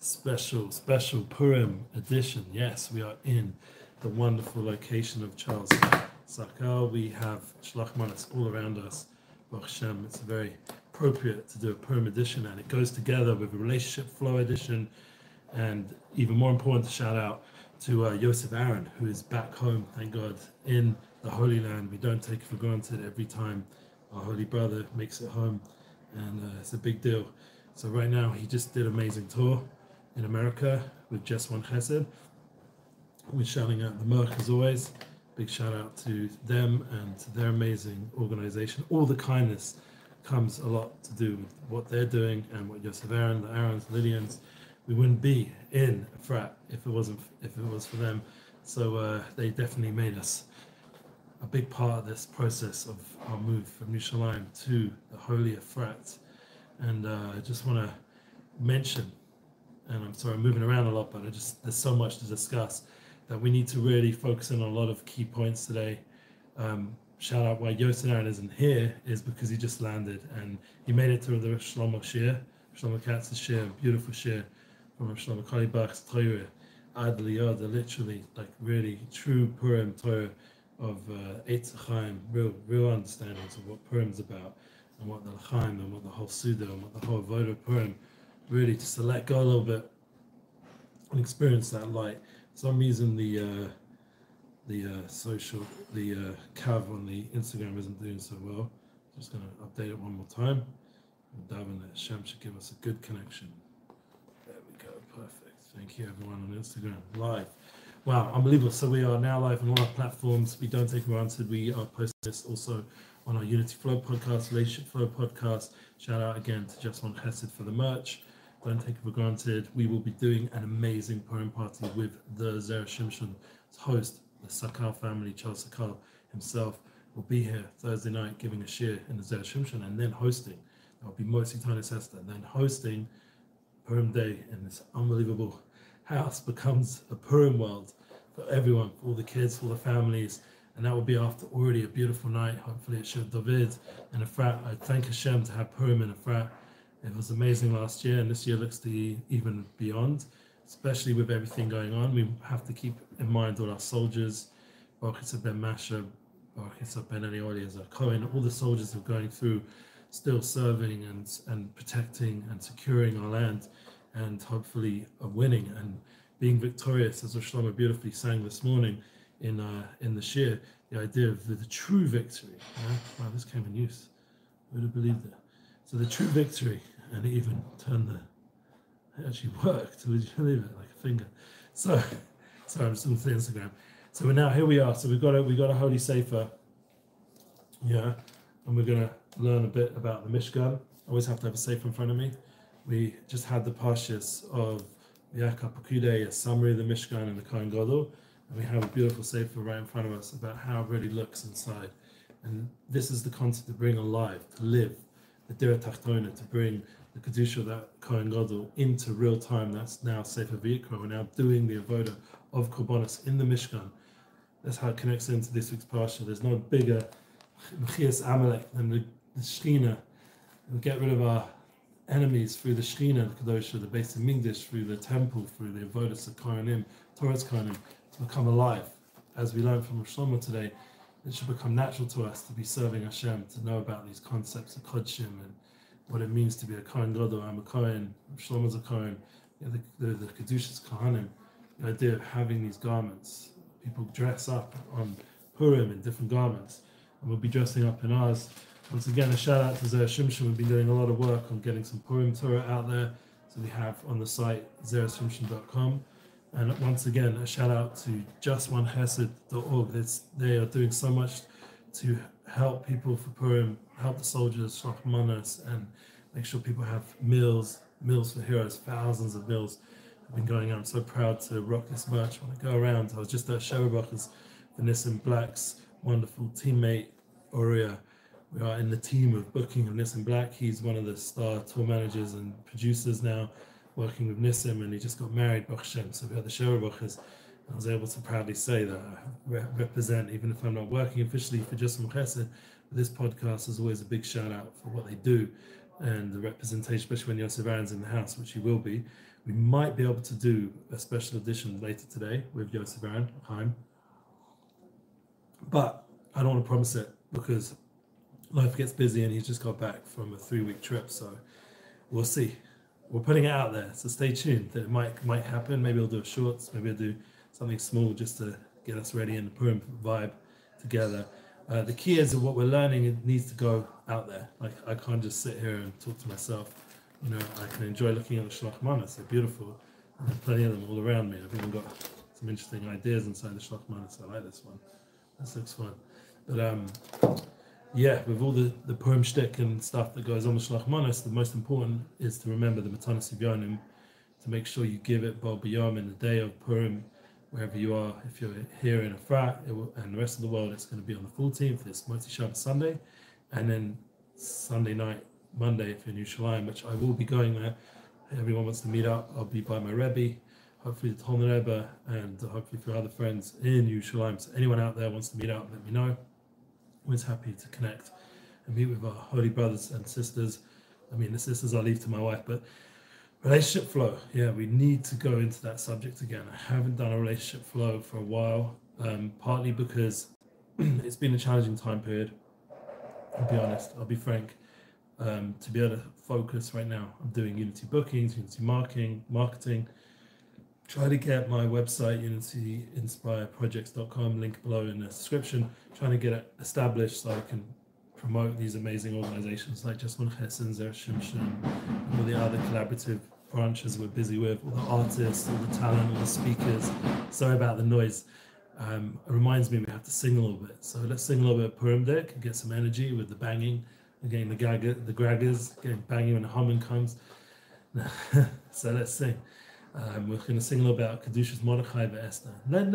special Purim edition. Yes, we are in the wonderful location of Charles Sakal. We have Shlach Manas all around us. Baruch Hashem, it's very appropriate to do a Purim edition, and it goes together with a relationship flow edition. And even more important, to shout out to Yosef Aaron, who is back home, thank God, in the Holy Land. We don't take it for granted every time our holy brother makes it home, and it's a big deal. So right now, he just did an amazing tour in America with Just One Chesed. We're shouting out the Merck as always. Big shout out to them and to their amazing organization. All the kindness comes a lot to do with what they're doing and what Yosef Aaron, the Aarons, Lydians. We wouldn't be in Efrat if it was for them. So they definitely made us a big part of this process of our move from Yerushalayim to the holy Efrat. And I just want to mention, and I'm sorry I'm moving around a lot, but there's so much to discuss that we need to really focus in on a lot of key points today. Shout out why Yosef Aaron isn't here is because he just landed and he made it through the Shlomo Shir, Shlomo Katz's Shir, beautiful Shir from Shlomo Kalibach's Torah, Ad Liyad, literally like really true Purim Torah of Eitz Chaim, real understandings of what Purim's about and what the L'chaim and what the whole Suda and what the whole Avodah Purim, really just to let go a little bit and experience that light. For some reason the Cav on the Instagram isn't doing so well. Just going to update it one more time. And Davin that Hashem should give us a good connection. There we go, perfect. Thank you everyone on Instagram, live. Wow, unbelievable. So we are now live on all our platforms. We don't take it for granted. We are posting this also on our Unity Flow podcast, Relationship Flow podcast. Shout out again to Just One Chesed for the merch. Don't take it for granted. We will be doing an amazing Purim party with the Zera Shimshon's host, the Sakal family. Charles Sakal himself will be here Thursday night giving a shir in the Zera Shimshon and then hosting. That will be Motzi Tanis Esther. And then hosting Purim Day in this unbelievable house becomes a Purim world for everyone, for all the kids, for all the families. And that will be after already a beautiful night, hopefully at Shir David and Efrat. I thank Hashem to have Purim in Efrat. It was amazing last year, and this year looks to be even beyond, especially with everything going on. We have to keep in mind all our soldiers, Baruch Yitzhak ben Masha, Baruch Yitzhak ben Eli Eliezer Cohen, all the soldiers who are going through, still serving and protecting and securing our land, and hopefully winning and being victorious, as Rosh Shlomo beautifully sang this morning in the shir, the idea of the true victory. Wow, this came in use. Who would have believed it? So the true victory, and it even turned it actually worked. Would you believe it? Like a finger. So, sorry, I'm just looking at Instagram. So here we are. So we've got a holy sefer, yeah, and we're gonna learn a bit about the Mishkan. I always have to have a sefer in front of me. We just had the Parshas of Yaakov Pekudei, a summary of the Mishkan and the Kohen Gadol, and we have a beautiful sefer right in front of us about how it really looks inside. And this is the concept to bring alive, to live the Dira Tachtona, to bring the Kedusha of that Kohen Gadol into real time. That's now Sefer Vayikra. We're now doing the Avodah of Korbanos in the Mishkan. That's how it connects into this week's Parsha. There's no bigger Mechias Amalek than the Shechina. We'll get rid of our enemies through the Shechina, the Kedusha, the Beis Hamikdash, through the temple, through the Avodah of Kohanim, Torah's Kohanim, to become alive. As we learned from Rosh Shlomo today, it should become natural to us to be serving Hashem, to know about these concepts of Kodshim and what it means to be a Kohen Gadol. I'm a Kohen, Shlomo's a Kohen, the Kedusha's Kohanim. The idea of having these garments. People dress up on Purim in different garments, and we'll be dressing up in ours. Once again, a shout out to Zera Shimshon. We've been doing a lot of work on getting some Purim Torah out there. So we have on the site zerashimshon.com. And once again, a shout out to JustOneChesed.org. They are doing so much to help people for Purim, help the soldiers, Shlach Manos, and make sure people have meals for heroes. Thousands of meals have been going on. I'm so proud to rock this merch when I go around. I was just at Sherabach's for Nissim Black's wonderful teammate, Aurea. We are in the team of booking of Nissim Black. He's one of the star tour managers and producers now, working with Nissim, and he just got married, Baruch Hashem. So we had the Sherabachas. I was able to proudly say that I represent, even if I'm not working officially for Just One Chesed, this podcast is always a big shout out for what they do and the representation, especially when Yosef Aaron's in the house, which he will be. We might be able to do a special edition later today with Yosef Aaron Chaim, but I don't want to promise it because life gets busy and he's just got back from a 3-week trip. So we'll see. We're putting it out there, so stay tuned. That it might happen. Maybe I'll do a shorts. Maybe I'll do something small just to get us ready in the Purim vibe together. The key is that what we're learning, it needs to go out there. Like, I can't just sit here and talk to myself. You know, I can enjoy looking at the Shlach Manos. They're beautiful. And there's plenty of them all around me. I've even got some interesting ideas inside the Shlach Manos. I like this one. This looks fun. But yeah, with all the Purim shtick and stuff that goes on with Shlach Manos, the most important is to remember the Matanos Yonim, to make sure you give it Bo B'Yom in the day of Purim, wherever you are. If you're here in Efrat and the rest of the world, it's going to be on the 14th. It's Motzi Shabbos Sunday, and then Sunday night, Monday, if you're in Yerushalayim, which I will be going there. Everyone wants to meet up. I'll be by my Rebbe, hopefully the Talmud Rebbe, and hopefully for other friends in Yerushalayim. So anyone out there wants to meet up, let me know. Always happy to connect and meet with our holy brothers and sisters. I mean, the sisters I'll leave to my wife, but relationship flow. Yeah, we need to go into that subject again. I haven't done a relationship flow for a while, partly because it's been a challenging time period. I'll be honest, I'll be frank. To be able to focus right now, I'm doing Unity bookings, Unity marketing, try to get my website, unityinspireprojects.com, link below in the description, trying to get it established so I can promote these amazing organizations like Just One Chesed, Zer Shimshon, and all the other collaborative branches we're busy with, all the artists, all the talent, all the speakers. Sorry about the noise. It reminds me we have to sing a little bit. So let's sing a little bit of Purim Dek and get some energy with the banging, and getting the graggers, getting banging when the humming comes. So let's sing. We're going to sing a little about Kedushas Mordechai Esther.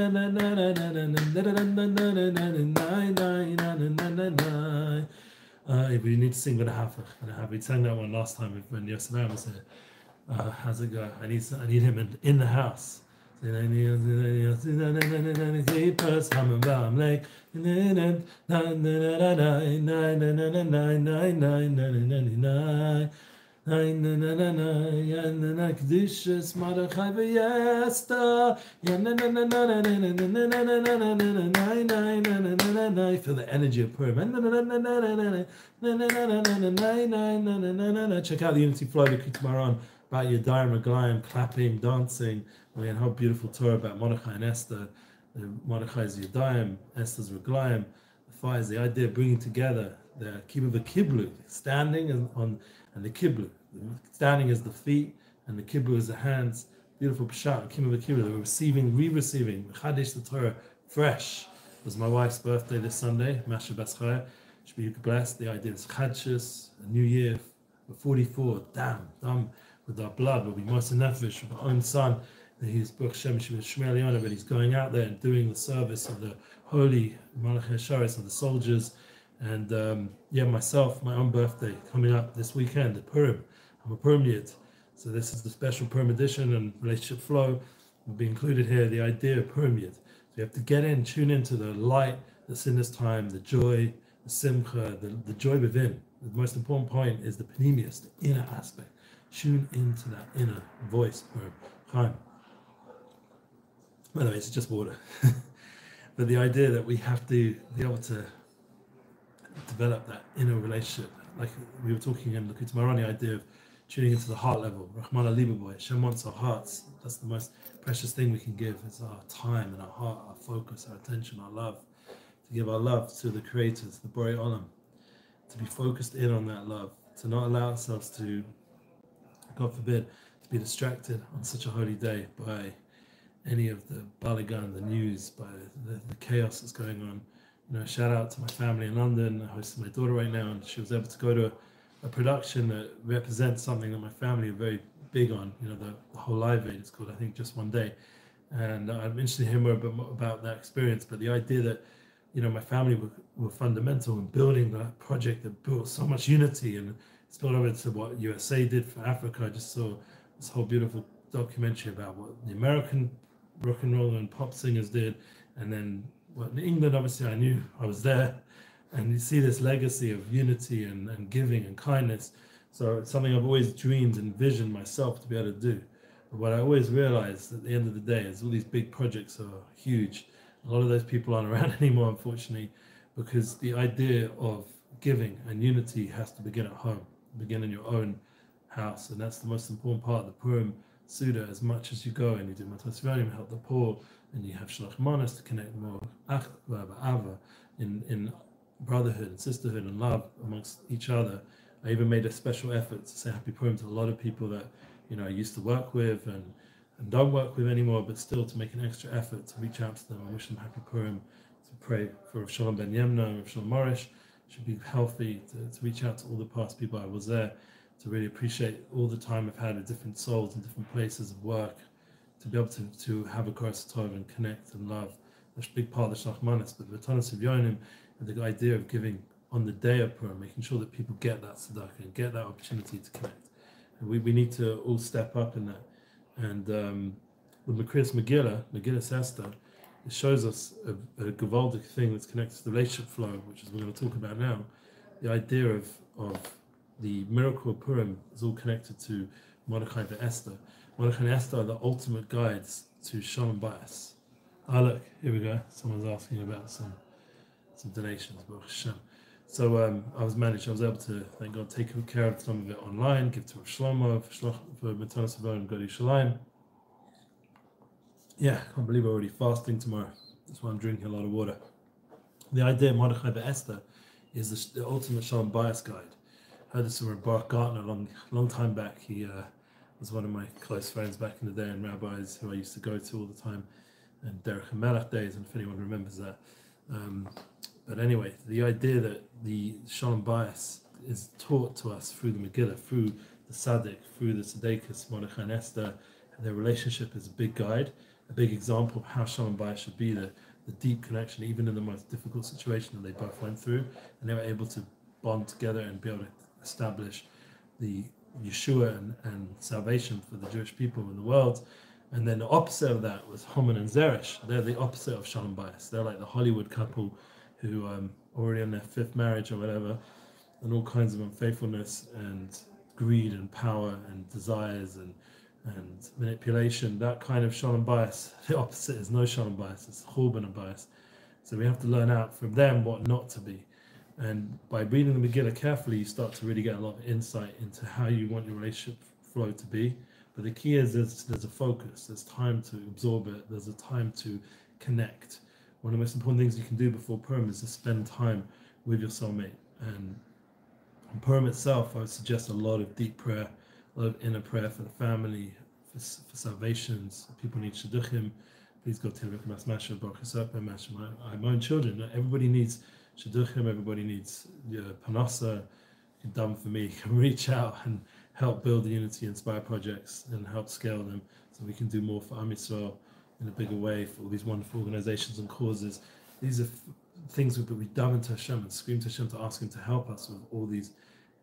We need to sing with a hafach. We sang that one last time when Yosef Aaron was here. How's it go? I need him in the house. Kedushas Mordechai v'Esther. Feel the energy of Purim. Check out the Unity Flow tomorrow on about Yadayim Raglayim, clapping, dancing. We had a whole beautiful Torah about Mordechai and Esther. Mordechai's Yadayim, Esther's Raglayim. The fire is the idea of bringing together the kibbutz v'kiblu, standing and the kiblu. Standing is the feet, and the kiblu is the hands. Beautiful pshat, kibbutz v'kiblu. We're re-receiving, Chadesh the Torah, fresh. It was my wife's birthday this Sunday, Masha Baschaya. Should be blessed. The idea is Chadshus, a new year. We're 44, done with our blood. We'll be Moshe Nefesh with our own son. He's Baruch Shem Shmuel Yonah, but he's going out there and doing the service of the holy Malachei Hasharis of the soldiers. And myself, my own birthday coming up this weekend at Purim. I'm a Purim Yid. So this is the special Purim edition, and relationship flow will be included here. The idea of Purim Yid. So you have to get in, tune into the light that's in this time, the joy, the simcha, the joy within. The most important point is the panemius, the inner aspect. Tune into that inner voice, Purim Chaim. By the way, it's just water. But the idea that we have to be able to develop that inner relationship, like we were talking in Looking Tomorrow, the idea of tuning into the heart level. Rahman Alibaboy, Hashem wants our hearts. That's the most precious thing we can give, is our time and our heart, our focus, our attention, our love. To give our love to the Creator, to the Borei Olam. To be focused in on that love. To not allow ourselves to, God forbid, to be distracted on such a holy day by any of the balagan, the news, by the chaos that's going on. You know, shout out to my family in London. I hosted my daughter right now, and she was able to go to a production that represents something that my family are very big on. You know, the whole Live Aid, it's called, I think, Just One Day. And I'm interested to hear more about that experience. But the idea that, you know, my family were fundamental in building that project that built so much unity, and spilled over to what USA did for Africa. I just saw this whole beautiful documentary about what the American rock and roll and pop singers did, and then what in England, obviously I knew, I was there, and you see this legacy of unity and giving and kindness. So it's something I've always dreamed and envisioned myself to be able to do. But what I always realize at the end of the day is all these big projects are huge. A lot of those people aren't around anymore, unfortunately, because the idea of giving and unity has to begin at home, begin in your own house. And that's the most important part of the Purim Suda. As much as you go and you do Matas Yonim, help the poor, and you have Shalach Manas to connect more in brotherhood and sisterhood and love amongst each other. I even made a special effort to say Happy Purim to a lot of people that I used to work with and don't work with anymore, but still to make an extra effort to reach out to them and wish them Happy Purim, to pray for Rav Shalom Ben Yemna and Rav Shalom Morish, should be healthy, to reach out to all the past people I was there, to really appreciate all the time I've had with different souls in different places of work, to be able to have a Koras Tov and connect and love. That's a big part of the Shalach Manas, but the Matanos of Yonim and the idea of giving on the day of Purim, making sure that people get that tzedakah and get that opportunity to connect. And we need to all step up in that. And with Makrias Megillah Esther, it shows us a gewaldic thing that's connected to the relationship flow, which is what we're going to talk about now. The idea of the miracle of Purim is all connected to Mordechai and Esther. Mordechai and Esther are the ultimate guides to Shalom Bayis. Ah, look, here we go. Someone's asking about some donations, Baruch Hashem. So I was able to, thank God, take care of some of it online, give to Rav Shlomo for Matanos Avon and go to Yerushalayim. Yeah, I can't believe I'm already fasting tomorrow. That's why I'm drinking a lot of water. The idea of Mordechai Esther is the ultimate Shalom Bayis guide. I heard this from Baruch Gartner a long time back. He was one of my close friends back in the day and rabbis who I used to go to all the time, and Derech HaMelech days, and if anyone remembers that. But anyway, the idea that the Shalom Bayis is taught to us through the Megillah, through the Tzaddik, through the Tzedekis, Mordechai and Esther, and their relationship is a big guide, a big example of how Shalom Bayis should be, the deep connection, even in the most difficult situation that they both went through, and they were able to bond together and be able to establish the Yeshua and salvation for the Jewish people in the world. And then the opposite of that was Haman and Zeresh. They're the opposite of Shalom Bayis. They're like the Hollywood couple who already on their fifth marriage or whatever, and all kinds of unfaithfulness and greed and power and desires and manipulation. That kind of Shalom Bayis. The opposite is no Shalom Bayis. It's Churban and Bayis. So we have to learn out from them what not to be. And by reading the Megillah carefully, you start to really get a lot of insight into how you want your relationship flow to be. But the key is there's a focus, there's time to absorb it, there's a time to connect. One of the most important things you can do before Purim is to spend time with your soulmate. And on Purim itself, I would suggest a lot of deep prayer, a lot of inner prayer for the family, for salvations. People need shidduchim. Please go to Rikas Masha, Baruch Yisrael, Masha. My own children. Everybody needs shidduchim. Everybody needs panasa. Done for me. Can reach out and help build the Unity Inspire projects and help scale them so we can do more for Am Yisrael in a bigger way for all these wonderful organizations and causes. These are things that we dive into Hashem and scream to Hashem to ask Him to help us with all these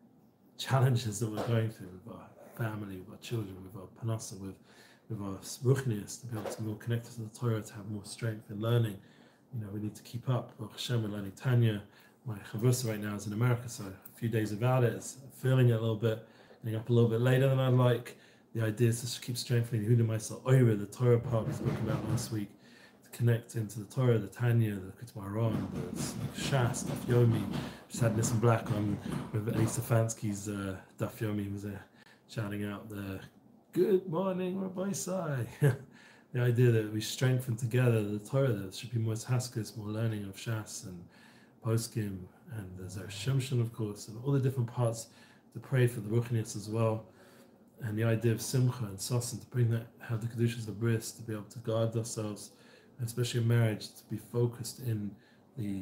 challenges that we're going through with our family, with our children, with our panasa, with our ruchnius, to be able to be more connected to the Torah, to have more strength in learning. We need to keep up. Baruch Hashem, we're learning Tanya. My chavrusa right now is in America, so a few days without it, feeling it a little bit, getting up a little bit later than I'd like. The idea is to keep strengthening Huda Maisa Oira, the Torah part we spoke about last week, to connect into the Torah, the Tanya, the Ketmaron, the Shas, Daf Yomi. Just had Nissan Black on with Eli Stefansky's Daf Yomi. He was shouting out the "Good morning, Rabbi Sai." The idea that we strengthen together the Torah, there should be more haskes, more learning of Shas and Poskim, and there's our Shemshon, of course, and all the different parts to pray for the Ruchnius as well. And the idea of Simcha and Sasan, to bring that, have the Kedushas of Bris, to be able to guard ourselves, and especially in marriage, to be focused in the,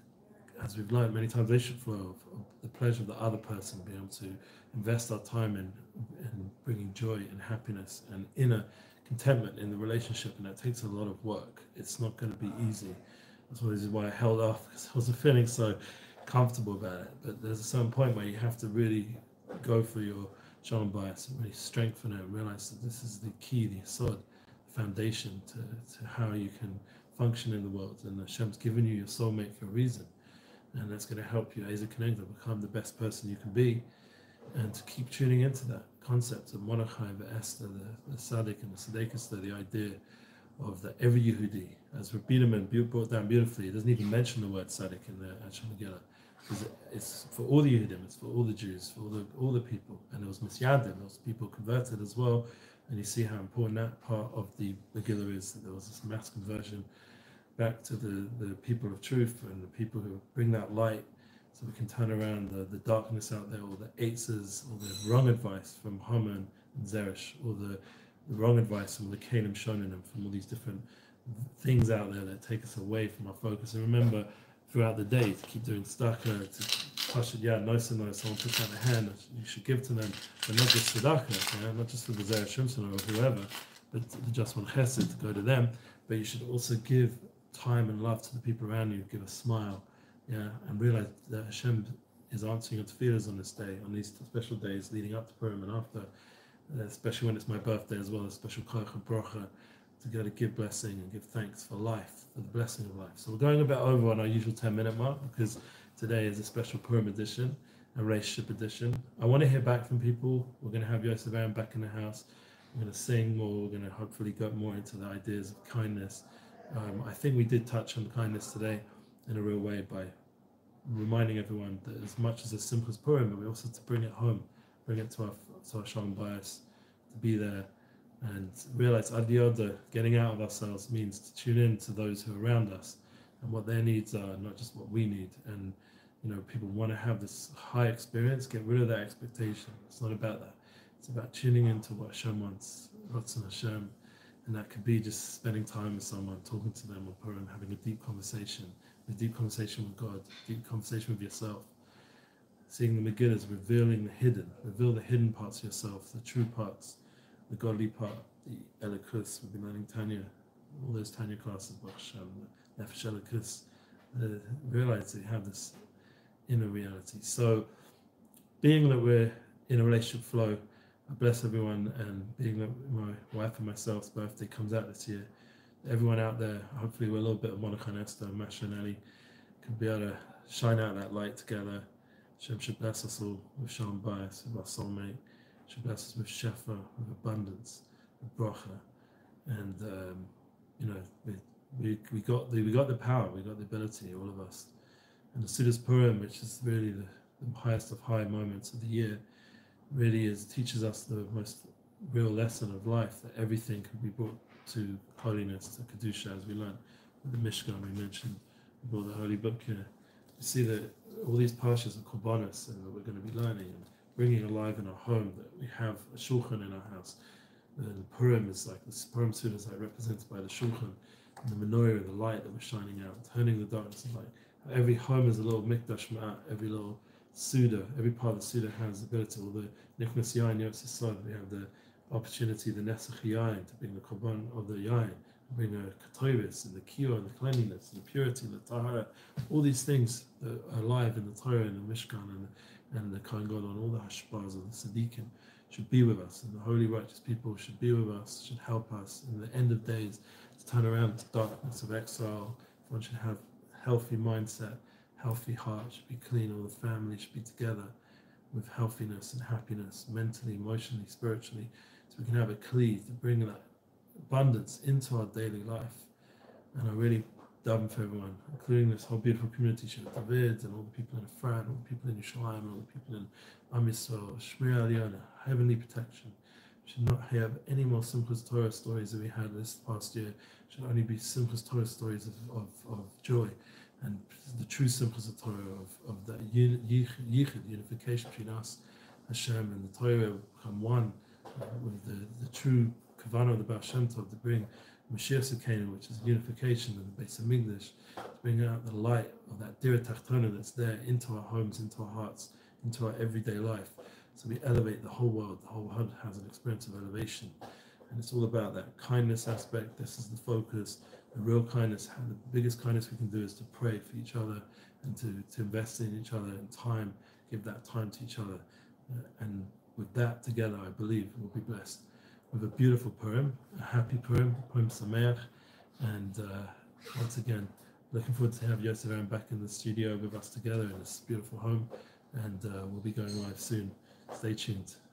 as we've learned many times, relationship flow of the pleasure of the other person, being able to invest our time in bringing joy and happiness and inner contentment in the relationship, and that takes a lot of work. It's not going to be easy. That's why I held off, because I wasn't feeling so comfortable about it. But there's a certain point where you have to really go for your Shalom Bayis and really strengthen it and realize that this is the key, the Yesod, the foundation to how you can function in the world. And Hashem's given you your soulmate for a reason. And that's going to help you as a connector become the best person you can be, and to keep tuning into that concept of Mordechai, the Esther, the Tzaddik, and the Tzaddikus, the idea of that every Yehudi, as Rabbi Biederman brought down beautifully, it doesn't even mention the word Tzaddik in the Anshe Megillah, because it's for all the Yehudim, it's for all the Jews, for all the people, and there was Misyadim, there was people converted as well, and you see how important that part of the Megillah is, that there was this mass conversion back to the people of truth and the people who bring that light, so we can turn around the darkness out there, all the eitzes, all the wrong advice from Haman and Zeresh, all the wrong advice from the Kalim Shonim, from all these different things out there that take us away from our focus. And remember, throughout the day, to keep doing tzedakah, to touch it, nice and nice, someone puts out a hand, you should give to them, but not just tzedakah, not just for the Zeresh Shimson or whoever, but just one chesed to go to them, but you should also give time and love to the people around you, give a smile, and realize that Hashem is answering your tefillahs on this day, on these special days leading up to Purim and after, especially when it's my birthday as well, a special koach and bracha to go to give blessing and give thanks for life, for the blessing of life. So we're going a bit over on our usual 10-minute mark because today is a special Purim edition, a relationship edition. I want to hear back from people. We're going to have Yosef Aaron back in the house. We're going to sing more. We're going to hopefully go more into the ideas of kindness. I think we did touch on kindness today in a real way by reminding everyone that as much as simple as Purim, but we also have to bring it home, bring it to our Shalom Bayis, to be there and realize Ad Yoda, getting out of ourselves means to tune in to those who are around us and what their needs are, not just what we need. And people want to have this high experience, get rid of that expectation. It's not about that. It's about tuning into what Hashem wants, Ratzon Hashem, and that could be just spending time with someone, talking to them on Purim, having a deep conversation with God, a deep conversation with yourself. Seeing the Megillah is revealing reveal the hidden parts of yourself, the true parts, the godly part, the Elikus. We've been learning Tanya, all those Tanya classes, Baruch Hashem, the Nefesh Elikus. Realize that you have this inner reality. So, being that we're in a relationship flow, I bless everyone, and being that my wife and myself's birthday comes out this year, everyone out there, hopefully we're a little bit of Monica and Esther, Masha and Ali, can be able to shine out that light together. Hashem should bless us all with Shalom Bayis, with our soulmate. Should bless us with Shefa, with abundance, with bracha, and we got the power, we got the ability, all of us. And the Sudas Purim, which is really the highest of high moments of the year, really teaches us the most real lesson of life, that everything can be brought to holiness, to Kedusha, as we learned with the Mishkan we mentioned, we brought the Holy Book here. You see that all these parshas are korbanos, and that we're going to be learning and bringing alive in our home, that we have a shulchan in our house. And Purim is like, the Purim Suda is like represented by the shulchan, and the menorah, the light that we're shining out, turning the darkness to light. Every home is a little mikdash ma'at, every little Suda, every part of the Suda has the ability. All the Nichnas Yain, Yotze Sod, we have the opportunity, the Nesach Yain, to bring the korban of the Yain, bring the Katovis and the Kiyur and the cleanliness and the purity and the Tahara, all these things that are alive in the Torah and the Mishkan and the Kohen Gadol, and all the Hashbaz of the Tzaddikim should be with us, and the holy righteous people should be with us, should help us in the end of days to turn around the darkness of exile. One should have healthy mindset, healthy heart, should be clean, all the family should be together with healthiness and happiness, mentally, emotionally, spiritually, so we can have a kli to bring that abundance into our daily life. And I really daven for everyone, including this whole beautiful community, Shabbat David, and all the people in Efrat, all the people in Yerushalayim, and all the people in Am Yisrael, Shmir Aliyona, heavenly protection. We should not have any more Simchas Torah stories that we had this past year. It should only be Simchas Torah stories of joy, and the true Simchas of Torah, of the yichud, unification between us, Hashem, and the Torah become one with the true Kavanah of the Baal Shem Tov, to bring Mashiach Sekenu, which is unification of the Beis Hamikdash, to bring out the light of that Dira Tachtona that's there into our homes, into our hearts, into our everyday life. So we elevate the whole world. The whole world has an experience of elevation. And it's all about that kindness aspect. This is the focus. The real kindness, the biggest kindness we can do is to pray for each other and to invest in each other in time, give that time to each other. And with that together, I believe we'll be blessed with a beautiful Purim, a happy Purim, Purim Sameach. And once again, looking forward to have Yosef Aaron back in the studio with us together in this beautiful home. And we'll be going live soon. Stay tuned.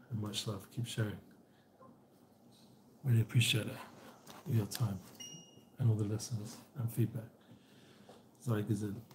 and much love. Keep sharing. Really appreciate it. Your time and all the listeners and feedback. Sei gesund.